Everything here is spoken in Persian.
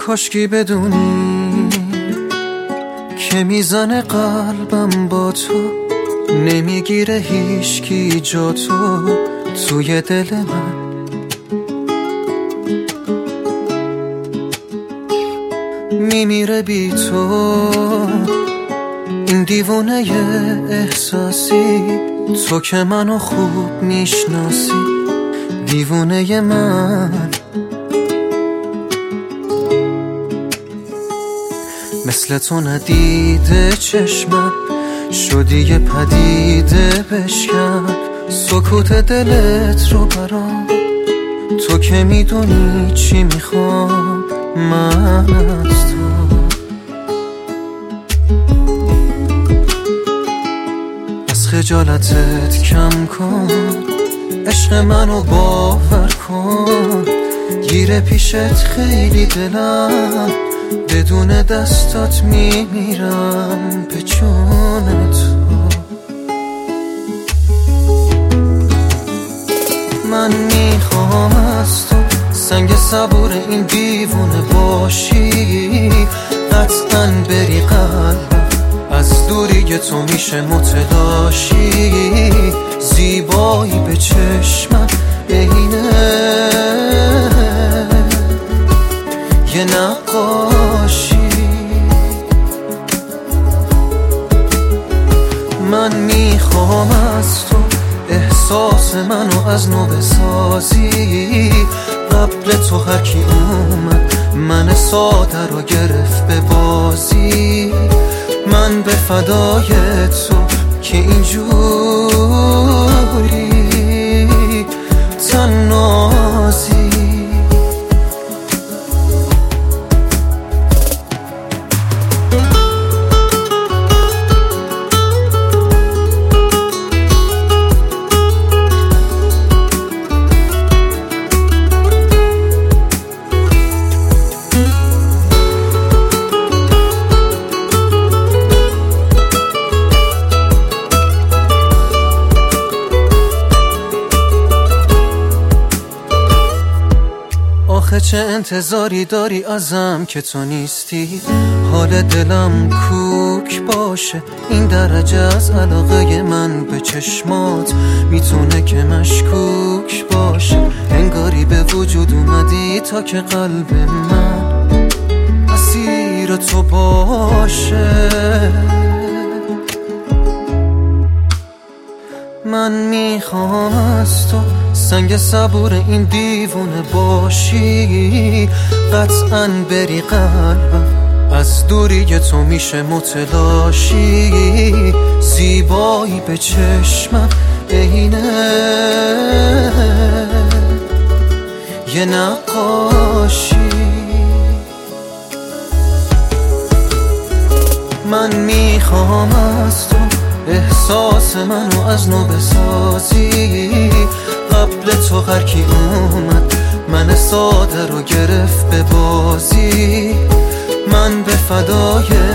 کاشکی بدونی که میزنه قلبم با تو، نمیگیره هیچکی جا تو توی دل من. میمیره بی تو این دیوونه احساسی، تو که منو خوب میشناسی دیوونه من. مثل تو ندیده چشمم شدی یه پدیده بشکن سکوت دلت رو برام، تو که میدونی چی میخوام من از تو. از خجالتت کم کن، عشق منو باور کن، گیره پیشت خیلی دلم، بدون دستات میمیرم به جون تو. من میخوام از تو سنگ صبور این دیوونه باشی، قطعاً بری قلبم، از دوری تو میشه متلاشی، زیبایی به چشمم عینه یه نقاشی. من میخوام از تو احساس منو از نو بسازی، قبل تو هر کی اومد من ساده رو گرفت به بازی، من به فدای تو که اینجوری تنازی. آخه چه انتظاری داری ازم که تو نیستی، حال دلم کوک باشه، این درجه از علاقه من به چشمات میتونه که مشکوک باشه، انگاری به وجود اومدی تا که قلب من اسیر تو باشه. من میخوام از تو سنگ صبور این دیوونه باشی، قطعاً بری قلبم، از دوری تو میشه متلاشی، زیبایی به چشمم عینه یه نقاشی. من میخوام از تو احساس منو از نو بسازی، قبل تو هر کی اومد من ساده رو گرفت به بازی، من به فدای